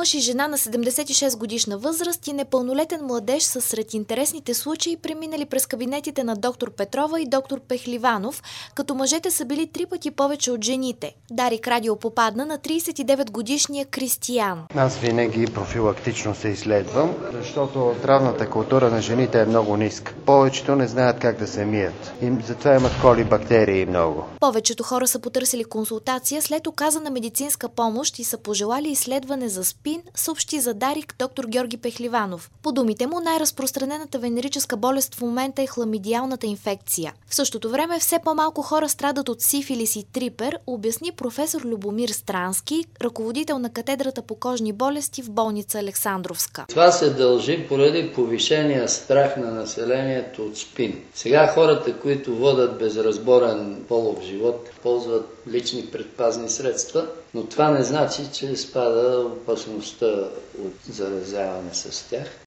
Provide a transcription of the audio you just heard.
Мъж и жена на 76 годишна възраст и непълнолетен младеж са сред интересните случаи, преминали през кабинетите на доктор Петрова и доктор Пехливанов, като мъжете са били 3 пъти повече от жените. Дарик Радио попадна на 39-годишния Кристиян. Аз винаги профилактично се изследвам, защото здравната култура на жените е много ниска. Повечето не знаят как да се мият. И затова имат колибактерии много. Повечето хора са потърсили консултация след оказана медицинска помощ и са пожелали изследване за СПИН, съобщи за Дарик доктор Георги Пехливанов. По думите му, най-разпространената венерическа болест в момента е хламидиалната инфекция. В същото време все по-малко хора страдат от сифилис и трипер, обясни професор Любомир Странски, ръководител на катедрата по кожни болести в болница Александровска. Това се дължи поради повишения страх на населението от СПИН. Сега хората, които водят безразборен полов живот, ползват лични предпазни средства, но това не значи, че спада опасността от заразяване с тях.